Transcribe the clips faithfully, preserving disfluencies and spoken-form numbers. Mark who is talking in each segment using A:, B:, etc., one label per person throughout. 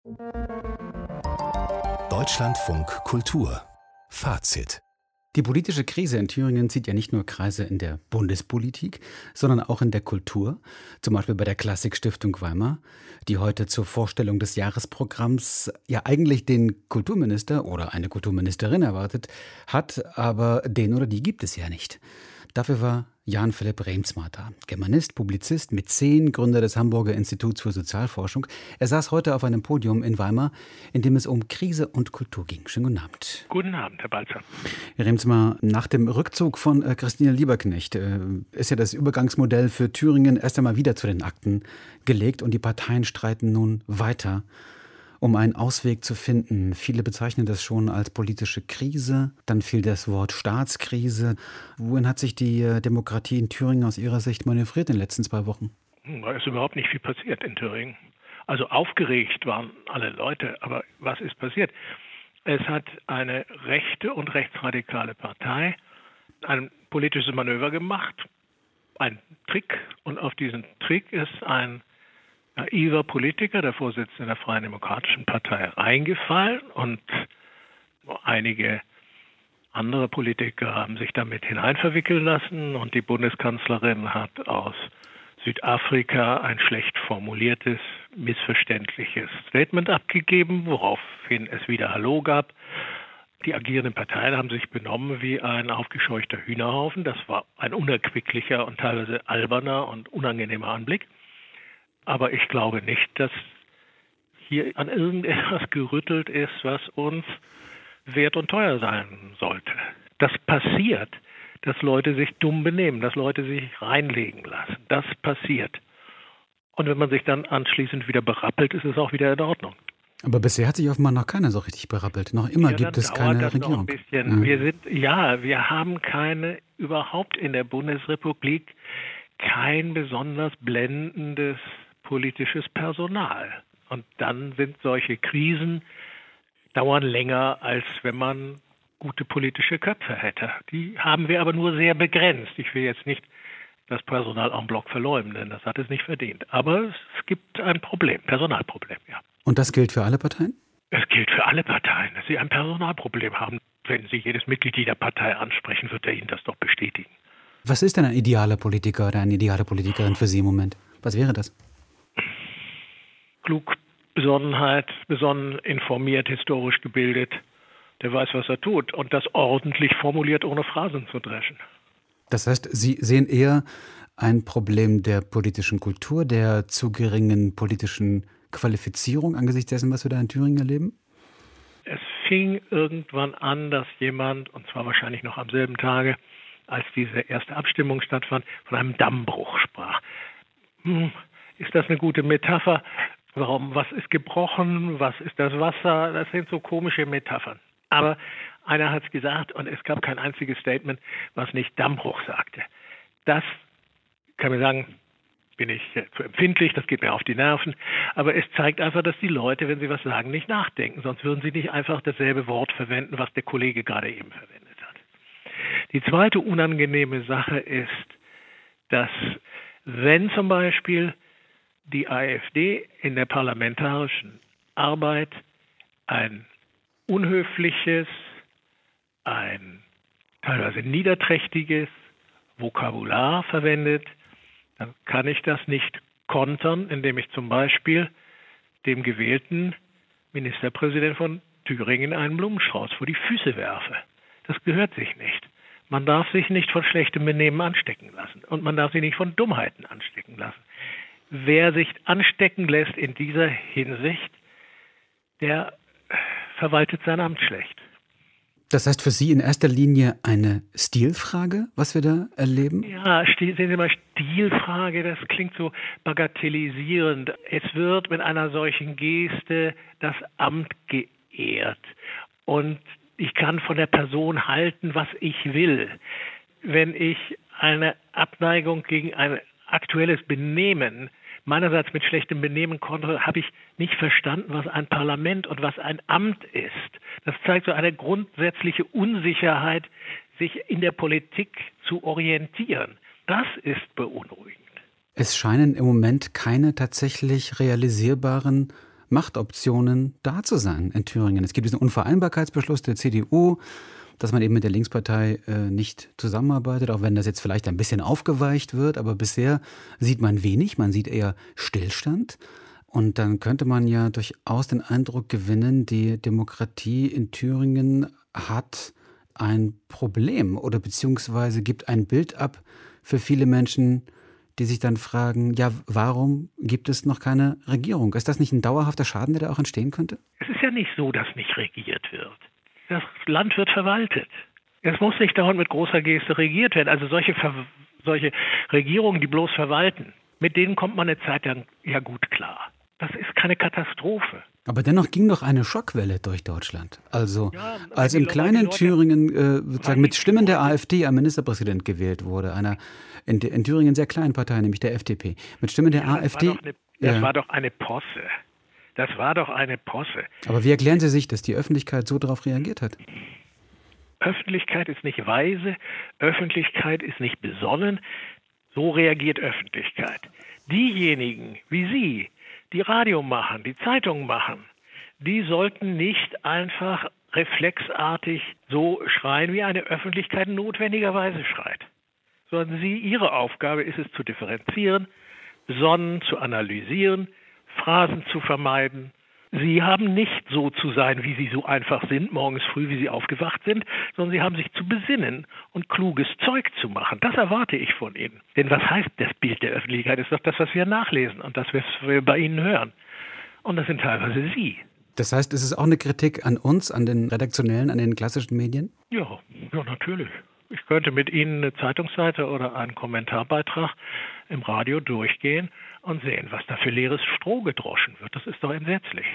A: Deutschlandfunk Kultur Fazit.
B: Die politische Krise in Thüringen zieht ja nicht nur Kreise in der Bundespolitik, sondern auch in der Kultur. Zum Beispiel bei der Klassikstiftung Weimar, die heute zur Vorstellung des Jahresprogramms ja eigentlich den Kulturminister oder eine Kulturministerin erwartet hat, aber den oder die gibt es ja nicht. Dafür war Jan Philipp Reemtsma da, Germanist, Publizist, Mäzen, Gründer des Hamburger Instituts für Sozialforschung. Er saß heute auf einem Podium in Weimar, in dem es um Krise und Kultur ging. Schönen guten Abend.
C: Guten Abend, Herr Balzer.
B: Herr Reemtsma, nach dem Rückzug von äh, Christine Lieberknecht äh, ist ja das Übergangsmodell für Thüringen erst einmal wieder zu den Akten gelegt und die Parteien streiten nun weiter, um einen Ausweg zu finden. Viele bezeichnen das schon als politische Krise. Dann fiel das Wort Staatskrise. Wohin hat sich die äh, Demokratie in Thüringen aus Ihrer Sicht manövriert in den letzten zwei Wochen?
C: Da ist überhaupt nicht viel passiert in Thüringen. Also aufgeregt waren alle Leute, aber was ist passiert? Es hat eine rechte und rechtsradikale Partei ein politisches Manöver gemacht, ein Trick, und auf diesen Trick ist ein naiver Politiker, der Vorsitzende der Freien Demokratischen Partei, reingefallen, und einige andere Politiker haben sich damit hineinverwickeln lassen, und die Bundeskanzlerin hat aus Südafrika ein schlecht formuliertes, missverständliches Statement abgegeben, woraufhin es wieder Hallo gab. Die agierenden Parteien haben sich benommen wie ein aufgescheuchter Hühnerhaufen. Das war ein unerquicklicher und teilweise alberner und unangenehmer Anblick. Aber ich glaube nicht, dass hier an irgendetwas gerüttelt ist, was uns wert und teuer sein sollte. Das passiert, dass Leute sich dumm benehmen, dass Leute sich reinlegen lassen. Das passiert. Und wenn man sich dann anschließend wieder berappelt, ist es auch wieder in Ordnung.
B: Aber bisher hat sich offenbar noch keiner so richtig berappelt. Noch immer ja, gibt es keine das Regierung.
C: Noch ein bisschen. Ja. Wir sind, ja, wir haben keine, überhaupt in der Bundesrepublik kein besonders blendendes politisches Personal. Und dann sind solche Krisen dauern länger, als wenn man gute politische Köpfe hätte. Die haben wir aber nur sehr begrenzt. Ich will jetzt nicht das Personal en bloc verleumden, das hat es nicht verdient. Aber es gibt ein Problem, Personalproblem, ja.
B: Und das gilt für alle Parteien?
C: Es gilt für alle Parteien, dass sie ein Personalproblem haben. Wenn Sie jedes Mitglied jeder Partei ansprechen, wird er Ihnen das doch bestätigen.
B: Was ist denn ein idealer Politiker oder eine ideale Politikerin für Sie im Moment? Was wäre das?
C: Klug, Besonnenheit, besonnen, informiert, historisch gebildet, der weiß, was er tut, und das ordentlich formuliert, ohne Phrasen zu dreschen.
B: Das heißt, Sie sehen eher ein Problem der politischen Kultur, der zu geringen politischen Qualifizierung angesichts dessen, was wir da in Thüringen erleben?
C: Es fing irgendwann an, dass jemand, und zwar wahrscheinlich noch am selben Tage, als diese erste Abstimmung stattfand, von einem Dammbruch sprach. Hm, ist das eine gute Metapher? Warum? Was ist gebrochen? Was ist das Wasser? Das sind so komische Metaphern. Aber einer hat es gesagt, und es gab kein einziges Statement, was nicht Dammbruch sagte. Das kann man sagen, bin ich zu empfindlich, das geht mir auf die Nerven. Aber es zeigt einfach, dass die Leute, wenn sie was sagen, nicht nachdenken. Sonst würden sie nicht einfach dasselbe Wort verwenden, was der Kollege gerade eben verwendet hat. Die zweite unangenehme Sache ist, dass wenn zum Beispiel die AfD in der parlamentarischen Arbeit ein unhöfliches, ein teilweise niederträchtiges Vokabular verwendet, dann kann ich das nicht kontern, indem ich zum Beispiel dem gewählten Ministerpräsidenten von Thüringen einen Blumenstrauß vor die Füße werfe. Das gehört sich nicht. Man darf sich nicht von schlechtem Benehmen anstecken lassen, und man darf sich nicht von Dummheiten anstecken lassen. Wer sich anstecken lässt in dieser Hinsicht, der verwaltet sein Amt schlecht.
B: Das heißt für Sie in erster Linie eine Stilfrage, was wir da erleben?
C: Ja, sehen Sie mal, Stilfrage, das klingt so bagatellisierend. Es wird mit einer solchen Geste das Amt geehrt. Und ich kann von der Person halten, was ich will. Wenn ich eine Abneigung gegen ein aktuelles Benehmen meinerseits mit schlechtem Benehmen konnte, habe ich nicht verstanden, was ein Parlament und was ein Amt ist. Das zeigt so eine grundsätzliche Unsicherheit, sich in der Politik zu orientieren. Das ist beunruhigend.
B: Es scheinen im Moment keine tatsächlich realisierbaren Machtoptionen da zu sein in Thüringen. Es gibt diesen Unvereinbarkeitsbeschluss der C D U, dass man eben mit der Linkspartei äh, nicht zusammenarbeitet, auch wenn das jetzt vielleicht ein bisschen aufgeweicht wird. Aber bisher sieht man wenig, man sieht eher Stillstand. Und dann könnte man ja durchaus den Eindruck gewinnen, die Demokratie in Thüringen hat ein Problem oder beziehungsweise gibt ein Bild ab für viele Menschen, die sich dann fragen, ja, warum gibt es noch keine Regierung? Ist das nicht ein dauerhafter Schaden, der da auch entstehen könnte?
C: Es ist ja nicht so, dass nicht regiert wird. Das Land wird verwaltet. Es muss nicht dauernd mit großer Geste regiert werden. Also solche, Ver- solche Regierungen, die bloß verwalten, mit denen kommt man eine Zeit lang ja gut klar. Das ist keine Katastrophe.
B: Aber dennoch ging doch eine Schockwelle durch Deutschland. Also
C: Ja,
B: als
C: die
B: im
C: Leute-
B: kleinen
C: die Leute-
B: Thüringen äh, sozusagen mit Stimmen der AfD ein Ministerpräsident gewählt wurde, einer in, in Thüringen sehr kleinen Partei, nämlich der F D P. Mit Stimmen der
C: Ja, das
B: AfD.
C: War doch eine, das
B: ja.
C: war doch eine Posse. Das war doch eine Posse.
B: Aber wie erklären Sie sich, dass die Öffentlichkeit so darauf reagiert hat?
C: Öffentlichkeit ist nicht weise, Öffentlichkeit ist nicht besonnen. So reagiert Öffentlichkeit. Diejenigen wie Sie, die Radio machen, die Zeitung machen, die sollten nicht einfach reflexartig so schreien, wie eine Öffentlichkeit notwendigerweise schreit. Sondern sie, ihre Aufgabe ist es zu differenzieren, besonnen zu analysieren, Phrasen zu vermeiden. Sie haben nicht so zu sein, wie sie so einfach sind, morgens früh, wie sie aufgewacht sind, sondern sie haben sich zu besinnen und kluges Zeug zu machen. Das erwarte ich von ihnen. Denn was heißt das Bild der Öffentlichkeit? Das ist doch das, was wir nachlesen und das, was wir bei ihnen hören. Und das sind teilweise Sie.
B: Das heißt, ist es auch eine Kritik an uns, an den redaktionellen, an den klassischen Medien?
C: Ja, ja, natürlich. Ich könnte mit Ihnen eine Zeitungsseite oder einen Kommentarbeitrag im Radio durchgehen und sehen, was da für leeres Stroh gedroschen wird. Das ist doch entsetzlich.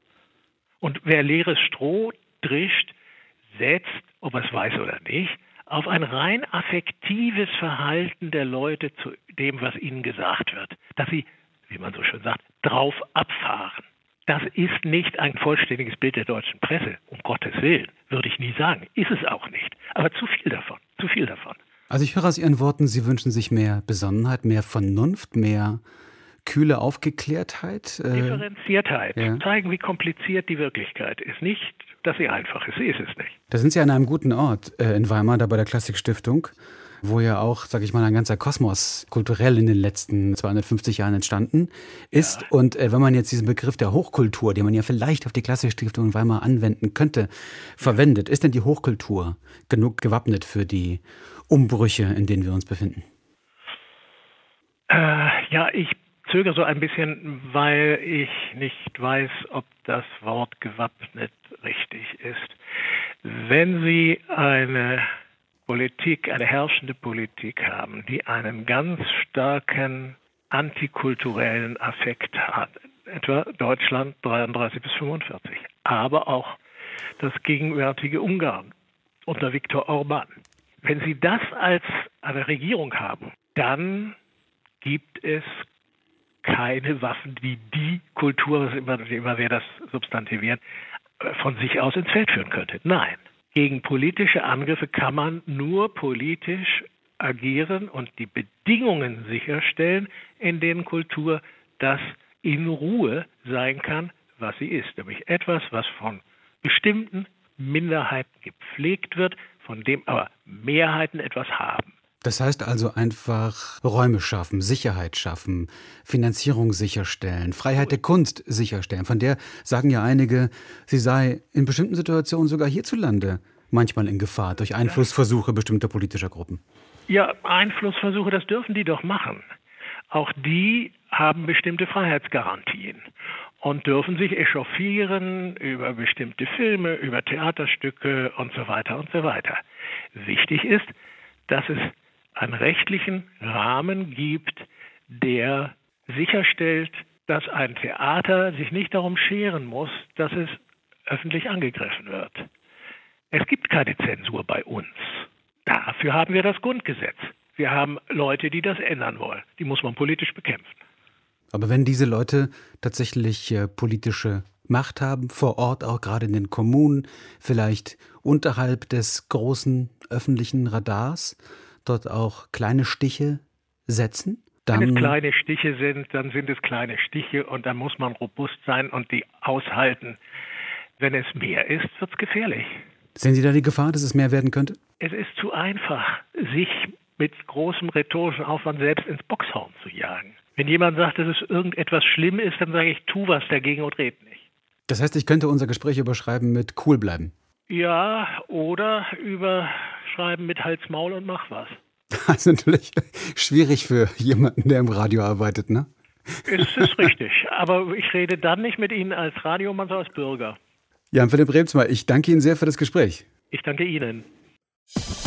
C: Und wer leeres Stroh drischt, setzt, ob er es weiß oder nicht, auf ein rein affektives Verhalten der Leute zu dem, was ihnen gesagt wird. Dass sie, wie man so schön sagt, drauf abfahren. Das ist nicht ein vollständiges Bild der deutschen Presse. Um Gottes Willen, würde ich nie sagen. Ist es auch nicht. Aber zu viel davon. Zu viel davon.
B: Also ich höre aus Ihren Worten, Sie wünschen sich mehr Besonnenheit, mehr Vernunft, mehr kühle Aufgeklärtheit. Äh,
C: Differenziertheit.
B: ja.
C: Zeigen, wie kompliziert die Wirklichkeit ist. Nicht, dass sie einfach ist. Sie ist es nicht.
B: Da sind Sie an einem guten Ort äh, in Weimar, da bei der Klassikstiftung, wo ja auch, sag ich mal, ein ganzer Kosmos kulturell in den letzten zweihundertfünfzig Jahren entstanden ist. Ja. Und äh, wenn man jetzt diesen Begriff der Hochkultur, den man ja vielleicht auf die Klassikstiftung in Weimar anwenden könnte, verwendet, ist denn die Hochkultur genug gewappnet für die Umbrüche, in denen wir uns befinden?
C: Äh, ja, ich zögere so ein bisschen, weil ich nicht weiß, ob das Wort gewappnet richtig ist. Wenn Sie eine Politik, eine herrschende Politik haben, die einen ganz starken antikulturellen Affekt hat, etwa Deutschland dreiunddreißig bis fünfundvierzig, aber auch das gegenwärtige Ungarn unter Viktor Orban. Wenn Sie das als eine Regierung haben, dann gibt es keine Waffen, die die Kultur, was immer, immer wer das substantiviert, von sich aus ins Feld führen könnte. Nein. Gegen politische Angriffe kann man nur politisch agieren und die Bedingungen sicherstellen, in denen Kultur das in Ruhe sein kann, was sie ist. Nämlich etwas, was von bestimmten Minderheiten gepflegt wird, von dem aber Mehrheiten etwas haben.
B: Das heißt also einfach Räume schaffen, Sicherheit schaffen, Finanzierung sicherstellen, Freiheit der Kunst sicherstellen. Von der sagen ja einige, sie sei in bestimmten Situationen sogar hierzulande manchmal in Gefahr durch Einflussversuche bestimmter politischer Gruppen.
C: Ja, Einflussversuche, das dürfen die doch machen. Auch die haben bestimmte Freiheitsgarantien und dürfen sich echauffieren über bestimmte Filme, über Theaterstücke und so weiter und so weiter. Wichtig ist, dass es einen rechtlichen Rahmen gibt, der sicherstellt, dass ein Theater sich nicht darum scheren muss, dass es öffentlich angegriffen wird. Es gibt keine Zensur bei uns. Dafür haben wir das Grundgesetz. Wir haben Leute, die das ändern wollen. Die muss man politisch bekämpfen.
B: Aber wenn diese Leute tatsächlich äh, politische Macht haben, vor Ort auch gerade in den Kommunen, vielleicht unterhalb des großen öffentlichen Radars, dort auch kleine Stiche setzen, dann...
C: Wenn es kleine Stiche sind, dann sind es kleine Stiche und dann muss man robust sein und die aushalten. Wenn es mehr ist, wird es gefährlich.
B: Sehen Sie da die Gefahr, dass es mehr werden könnte?
C: Es ist zu einfach, sich mit großem rhetorischen Aufwand selbst ins Boxhorn zu jagen. Wenn jemand sagt, dass es irgendetwas schlimm ist, dann sage ich, tu was dagegen und red nicht.
B: Das heißt, ich könnte unser Gespräch überschreiben mit cool bleiben.
C: Ja, oder überschreiben mit Hals, Maul und mach was.
B: Das ist natürlich schwierig für jemanden, der im Radio arbeitet, ne?
C: Es ist richtig, aber ich rede dann nicht mit Ihnen als Radiomann, sondern als Bürger.
B: Jan Philipp Remsmar, ich danke Ihnen sehr für das Gespräch.
C: Ich danke Ihnen.